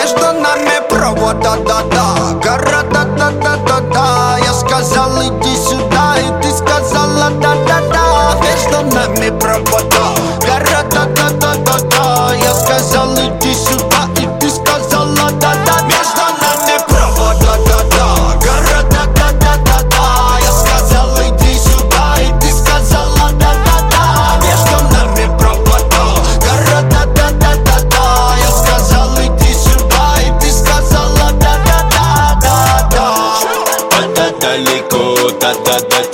Между нами провод, да-да-да. Гора, да-да-да-да-да. Я сказал иди сюда, и ты сказала да-да-да. Между нами провод, гора, да-да-да-да-да. Я сказал иди сюда, и ты сказала да-да. Между нами провод, да-да-да. Гора, да-да-да-да-да. Я сказал иди сюда, и ты сказала да-да-да. Между нами провод, гора, да-да-да-да-да. Я сказал иди сюда, и ты сказала да-да-да-да-да. Да-да далеко, да-да до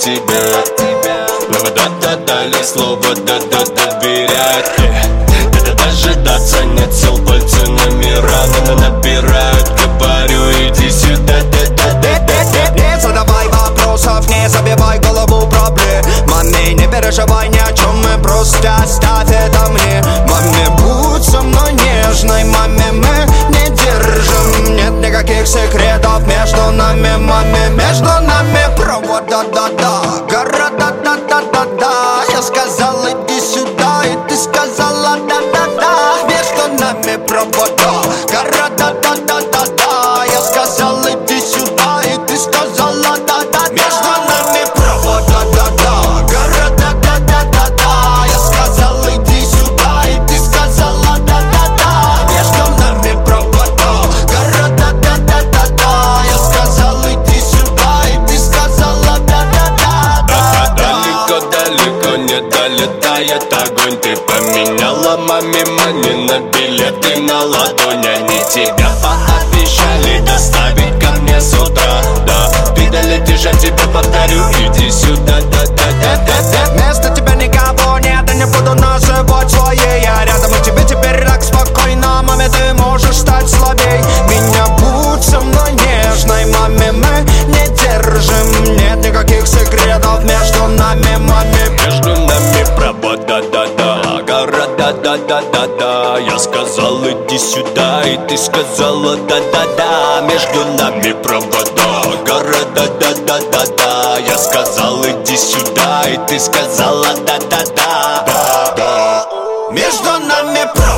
тебя. Но да-да дали слово, да-да доверять. Да-да дожидаться нет сил, пальцы номера набирают. Говорю, иди сюда, да-да-да-да-да. Не задавай вопросов, не забивай голову проблемами. Не переживай ни о чем, мы просто оставь это мне. Маме, будь со мной нежной, маме, мы не держим. Нет никаких секретов между нами, маме. Между нами провод, да-да-да. Гора, да-да-да-да-да. Я сказал иди сюда, и ты сказала да-да-да. Между нами провод, гора, да-да-да-да-да. Я сказал иди сюда, и ты сказала да-да-да. Между нами провод, да-да-да. Гора, да-да-да-да-да. Я сказал иди сюда, и ты сказала да-да-да. Между нами провод, гора, да-да-да-да-да. Я сказал иди сюда, и ты сказала да-да-да. Далеко-далеко не долетает огонь. Ты поменяла маме мани на билеты на ладонь. Они тебя пообещали доставить ко мне с утра. Да, ты долетишь, я тебе повторю, иди сюда, да-да-да-да-да. Вместо тебя никого нет, и не буду называть своей. Я рядом, и тебе теперь так спокойно. Маме, ты можешь стать слабей. Меня будь со мной нежной, маме, мы не держим. Нет никаких секретов между нами, маме. Между нами провод, да-да-да. Гора, да-да-да-да-да. Я сказал иди сюда, и ты сказала да-да-да. Между нами провода. Гора, да-да-да-да-да. Я сказал иди сюда, и ты сказала да-да-да. Между нами провод.